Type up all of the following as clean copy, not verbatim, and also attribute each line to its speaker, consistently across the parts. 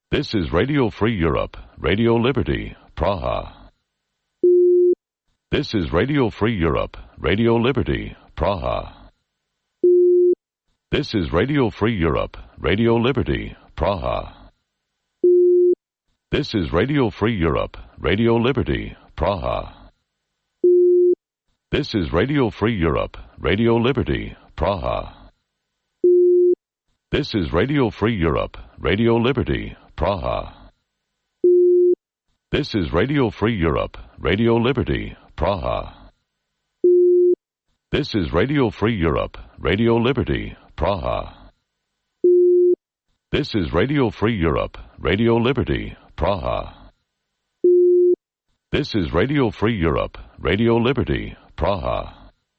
Speaker 1: This is Radio Free Europe, Radio Liberty, Praha. This is Radio Free Europe, Radio Liberty, Praha. This is Radio Free Europe, Radio Liberty, Praha. This is Radio Free Europe, Radio Liberty, Praha. This is Radio Free Europe, Radio Liberty, Praha. This is Radio Free Europe, Radio Liberty, Praha. This is Radio Free Europe, Radio Liberty, Praha. This is Radio Free Europe, Radio Liberty, Praha. This is Radio Free Europe, Radio Liberty, Praha. This is Radio Free Europe, Radio Liberty, Praha.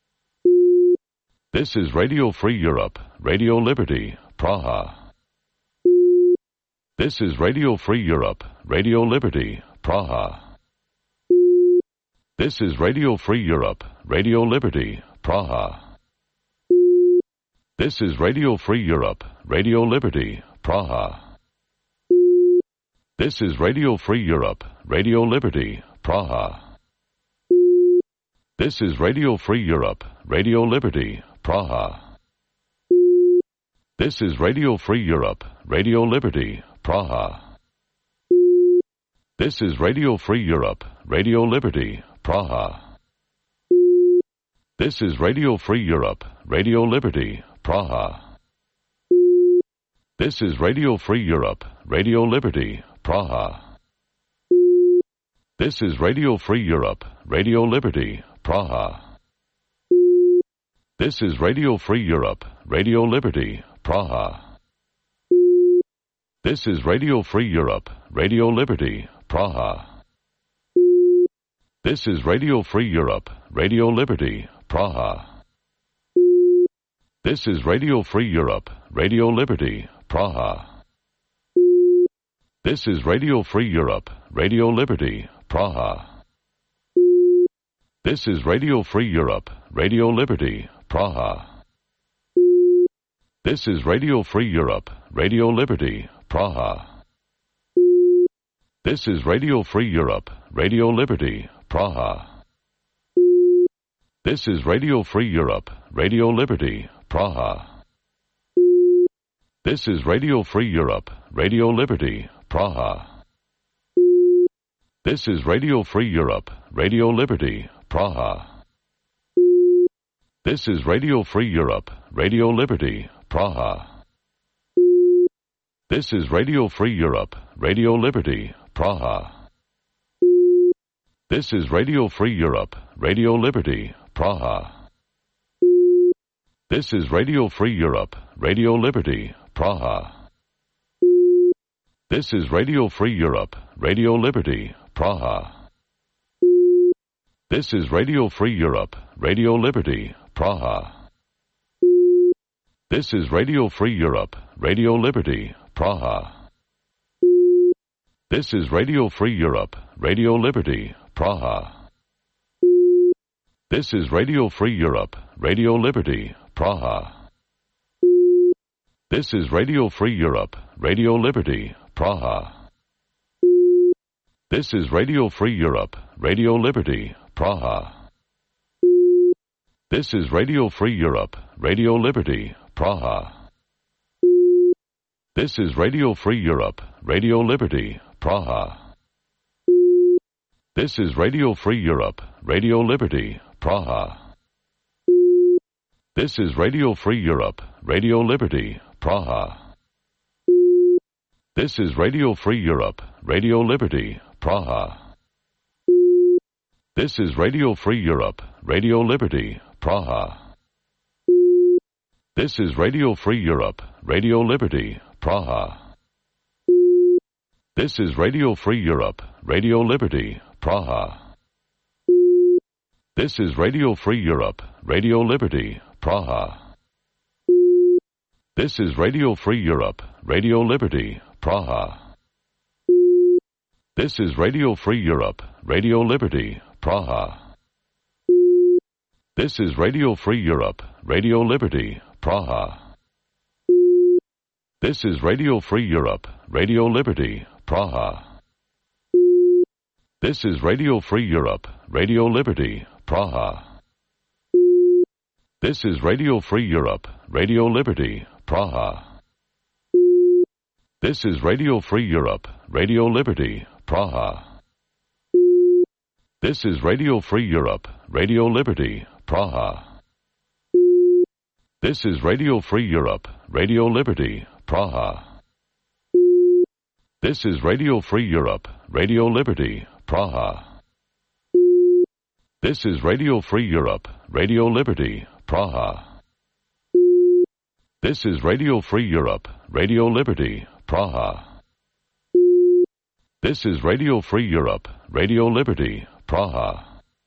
Speaker 1: This is Radio Free Europe, Radio Liberty, Praha. This is Radio Free Europe, Radio Liberty, Praha. This is Radio Free Europe, Radio Liberty, Praha. This is Radio Free Europe, Radio Liberty, Praha. This is Radio Free Europe, Radio Liberty, Praha. This is Radio Free Europe, Radio Liberty, Praha. This is Radio Free Europe, Radio Liberty, Praha. This is Radio Free Europe, Radio Liberty, Praha. This is Radio Free Europe, Radio Liberty, Praha. This is Radio Free Europe, Radio Liberty, Praha. This is Radio Free Europe, Radio Liberty, Praha. This is Radio Free Europe, Radio Liberty, Praha. This is Radio Free Europe, Radio Liberty, Praha. This is Radio Free Europe, Radio Liberty, Praha. This is Radio Free Europe, Radio Liberty, Praha. This is Radio Free Europe, Radio Liberty, Praha. This is Radio Free Europe, Radio Liberty, Praha. This is Radio Free Europe, Radio Liberty, Praha. This is Radio Free Europe, Radio Liberty, Praha. This is Radio Free Europe, Radio Liberty, Praha. This is Radio Free Europe, Radio Liberty, Praha. This is Radio Free Europe, Radio Liberty, Praha. This is Radio Free Europe, Radio Liberty, Praha. This is Radio Free Europe, Radio Liberty, Praha. This is Radio Free Europe, Radio Liberty, Praha. This is Radio Free Europe, Radio Liberty, Praha. This is Radio Free Europe, Radio Liberty, Praha. This is Radio Free Europe, Radio Liberty, Praha. This is Radio Free Europe, Radio Liberty, Praha. This is Radio Free Europe, Radio Liberty, Praha. This is Radio Free Europe, Radio Liberty, Praha. This is Radio Free Europe, Radio Liberty, Praha. This is Radio Free Europe, Radio Liberty, Praha. This is Radio Free Europe, Radio Liberty, Praha. This is Radio Free Europe, Radio Liberty, Praha. This is Radio Free Europe, Radio Liberty, Praha. This is Radio Free Europe, Radio Liberty, Praha. This is Radio Free Europe, Radio Liberty, Praha. This is Radio Free Europe, Radio Liberty, Praha. This is Radio Free Europe, Radio Liberty, Praha. This is Radio Free Europe, Radio Liberty, Praha. This is Radio Free Europe, Radio Liberty, Praha. This is Radio Free Europe, Radio Liberty, Praha. This is Radio Free Europe, Radio Liberty, Praha. This is Radio Free Europe, Radio Liberty, Praha. This is Radio Free Europe, Radio Liberty, Praha. This is Radio Free Europe, Radio Liberty, Praha. This is Radio Free Europe, Radio Liberty, Praha. This is Radio Free Europe, Radio Liberty, Praha. This is Radio Free Europe, Radio Liberty, Praha. This is Radio Free Europe, Radio Liberty, Praha. This is Radio Free Europe, Radio Liberty, Praha. This is Radio Free Europe, Radio Liberty, Praha. This is Radio Free Europe, Radio Liberty, Praha. This is Radio Free Europe, Radio Liberty, Praha.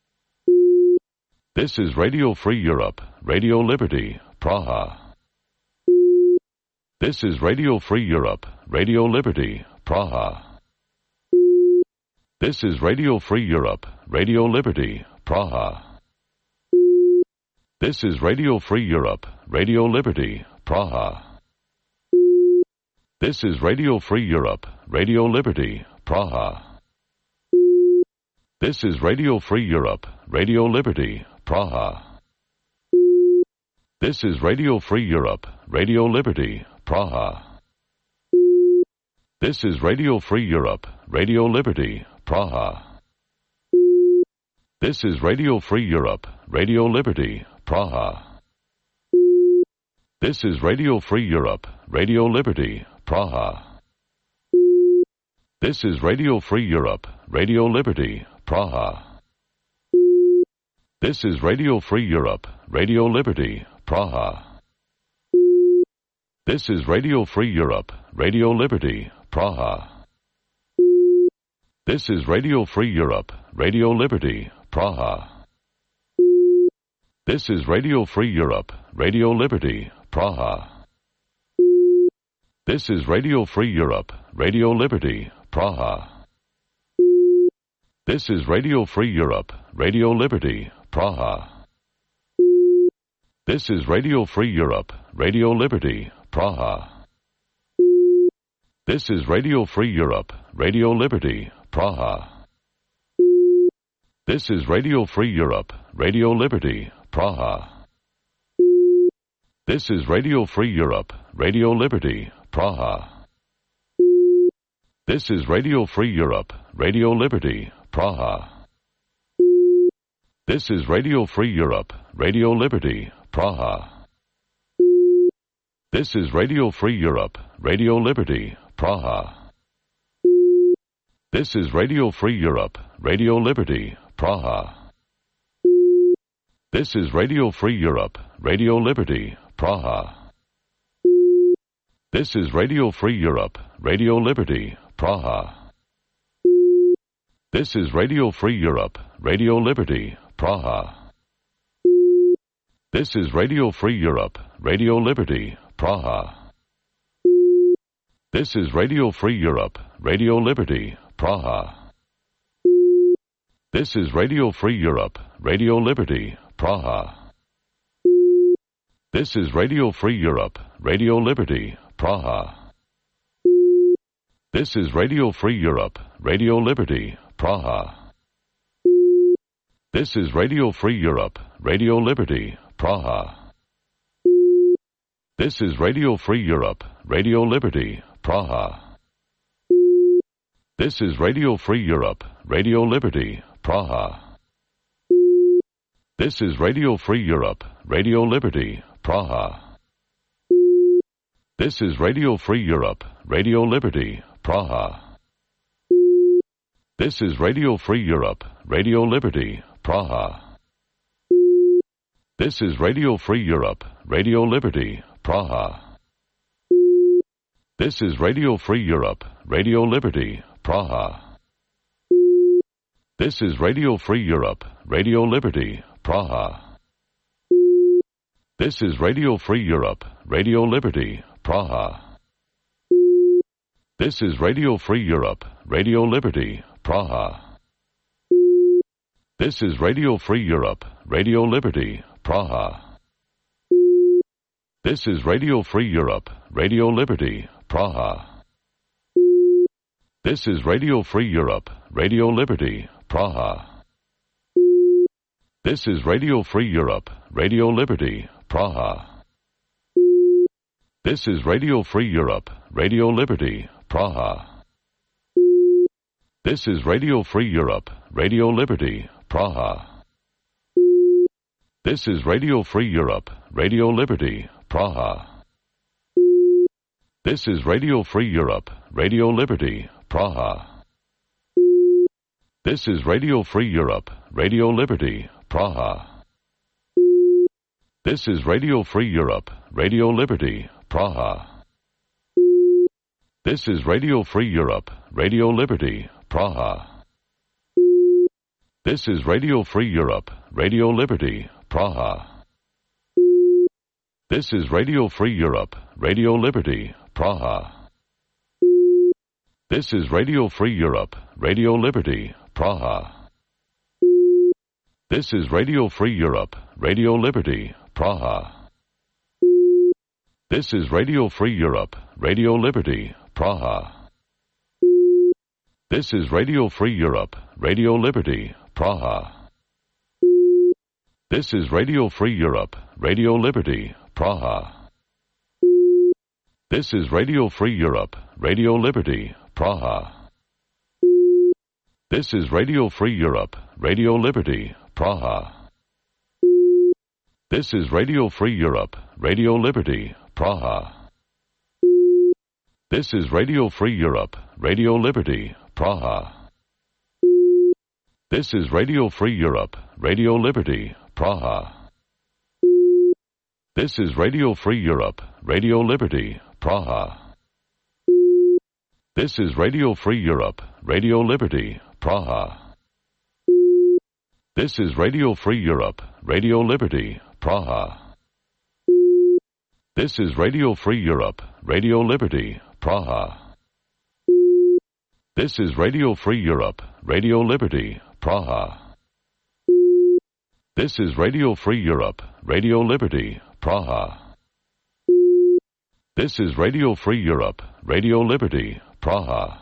Speaker 1: This is Radio Free Europe, Radio Liberty, Praha. This is Radio Free Europe, Radio Liberty, Praha. This is Radio Free Europe, Radio Liberty, Praha. This is Radio Free Europe, Radio Liberty, Praha. This is Radio Free Europe, Radio Liberty, Praha. This is Radio Free Europe, Radio Liberty, Praha. This is Radio Free Europe, Radio Liberty, Praha. This is Radio Free Europe, Radio Liberty, Praha. This is Radio Free Europe, Radio Liberty, Praha. This is Radio Free Europe, Radio Liberty, Praha. This is Radio Free Europe, Radio Liberty, Praha. This is Radio Free Europe, Radio Liberty, Praha. This is Radio Free Europe, Radio Liberty, Praha. This is Radio Free Europe, Radio Liberty, Praha. This is Radio Free Europe, Radio Liberty, Praha. This is Radio Free Europe, Radio Liberty, Praha. This is Radio Free Europe, Radio Liberty, Praha. This is Radio Free Europe, Radio Liberty, Praha. This is Radio Free Europe, Radio Liberty, Praha. This is Radio Free Europe, Radio Liberty, Praha. This is Radio Free Europe, Radio Liberty, Praha. This is Radio Free Europe, Radio Liberty, Praha. This is Radio Free Europe, Radio Liberty, Praha. This is Radio Free Europe, Radio Liberty, Praha. This is Radio Free Europe, Radio Liberty, Praha. This is Radio Free Europe, Radio Liberty, Praha. This is Radio Free Europe, Radio Liberty, Praha. This is Radio Free Europe, Radio Liberty, Praha. This is Radio Free Europe, Radio Liberty, Praha. This is Radio Free Europe, Radio Liberty, Praha. This is Radio Free Europe, Radio Liberty, Praha. This is Radio Free Europe, Radio Liberty, Praha. This is Radio Free Europe, Radio Liberty, Praha. This is Radio Free Europe, Radio Liberty, Praha. This is Radio Free Europe, Radio Liberty, Praha. This is Radio Free Europe, Radio Liberty, Praha. This is Radio Free Europe, Radio Liberty, Praha. This is Radio Free Europe, Radio Liberty, Praha. This is Radio Free Europe, Radio Liberty, Praha. This is Radio Free Europe, Radio Liberty, Praha. This is Radio Free Europe, Radio Liberty, Praha. This is Radio Free Europe, Radio Liberty, Praha. This is Radio Free Europe, Radio Liberty, Praha. This is Radio Free Europe, Radio Liberty, Praha. This is Radio Free Europe, Radio Liberty, Praha. This is Radio Free Europe, Radio Liberty, Praha. This is Radio Free Europe, Radio Liberty, Praha. This is Radio Free Europe, Radio Liberty, Praha. This is Radio Free Europe, Radio Liberty, Praha. This is Radio Free Europe, Radio Liberty, Praha. This is Radio Free Europe, Radio Liberty, Praha. This is Radio Free Europe, Radio Liberty, Praha. This is Radio Free Europe, Radio Liberty, Praha. This is Radio Free Europe, Radio Liberty, Praha. This is Radio Free Europe, Radio Liberty, Praha. This is Radio Free Europe, Radio Liberty, Praha. This is Radio Free Europe, Radio Liberty, Praha. This is Radio Free Europe, Radio Liberty, Praha. This is Radio Free Europe, Radio Liberty, Praha. This is Radio Free Europe, Radio Liberty, Praha. This is Radio Free Europe, Radio Liberty, Praha. This is Radio Free Europe, Radio Liberty, Praha. This is Radio Free Europe, Radio Liberty, Praha. This is Radio Free Europe, Radio Liberty, Praha. This is Radio Free Europe, Radio Liberty, Praha. This is Radio Free Europe, Radio Liberty, Praha. This is Radio Free Europe, Radio Liberty, Praha. This is Radio Free Europe, Radio Liberty, Praha. This is Radio Free Europe, Radio Liberty, Praha. This is Radio Free Europe, Radio Liberty, Praha. This is Radio Free Europe, Radio Liberty, Praha. This is Radio Free Europe, Radio Liberty, Praha. This is Radio Free Europe, Radio Liberty, Praha. This is Radio Free Europe, Radio Liberty, Praha. This is Radio Free Europe, Radio Liberty, Praha. This is Radio Free Europe, Radio Liberty, Praha. This is Radio Free Europe, Radio Liberty, Praha. This is Radio Free Europe, Radio Liberty, Praha. This is Radio Free Europe, Radio Liberty, Praha. This is Radio Free Europe, Radio Liberty, Praha.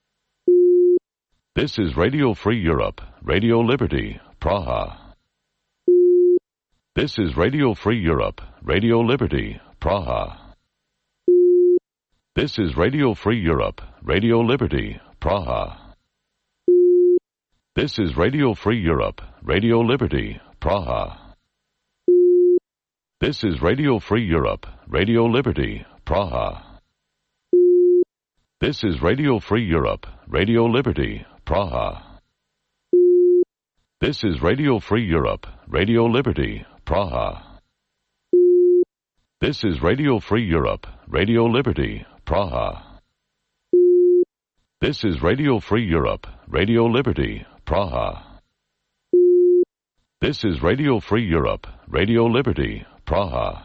Speaker 1: This is Radio Free Europe, Radio Liberty, Praha. This is Radio Free Europe, Radio Liberty, Praha. This is Radio Free Europe, Radio Liberty, Praha. This is Radio Free Europe, Radio Liberty, Praha. This is Radio Free Europe, Radio Liberty, Praha. This is Radio Free Europe, Radio Liberty, Praha. This is Radio Free Europe, Radio Liberty, Praha. This is Radio Free Europe, Radio Liberty, Praha. This is Radio Free Europe, Radio Liberty, Praha. This is Radio Free Europe, Radio Liberty, Praha.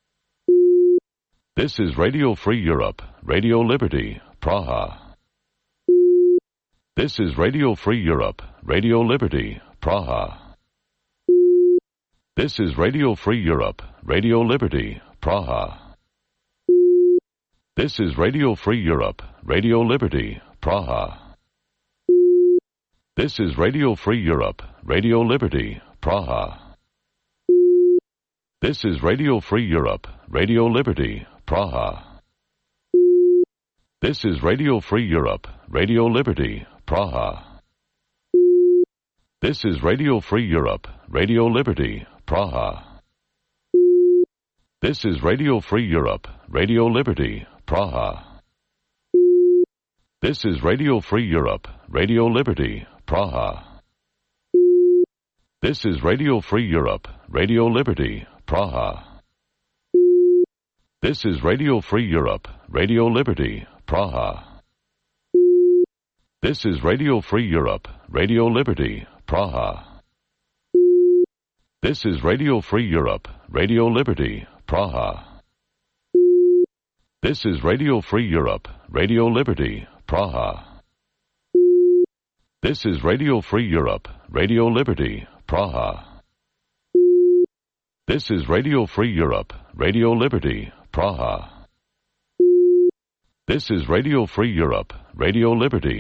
Speaker 1: This is Radio Free Europe, Radio Liberty, Praha. This is Radio Free Europe, Radio Liberty, Praha. This is Radio Free Europe, Radio Liberty, Praha. This is Radio Free Europe, Radio Liberty, Praha. This is Radio Free Europe, Radio Liberty, Praha. This is Radio Free Europe, Radio Liberty, Praha. This is Radio Free Europe, Radio Liberty, Praha. This is Radio Free Europe, Radio Liberty, Praha. This is Radio Free Europe, Radio Liberty, Praha. This is Radio Free Europe, Radio Liberty, Praha. This is Radio Free Europe, Radio Liberty, Praha. This is Radio Free Europe, Radio Liberty, Praha. This is Radio Free Europe, Radio Liberty, Praha. This is Radio Free Europe, Radio Liberty, Praha. This is Radio Free Europe, Radio Liberty, Praha. This is Radio Free Europe, Radio Liberty, Praha. This is Radio Free Europe, Radio Liberty, Praha. This is Radio Free Europe, Radio Liberty.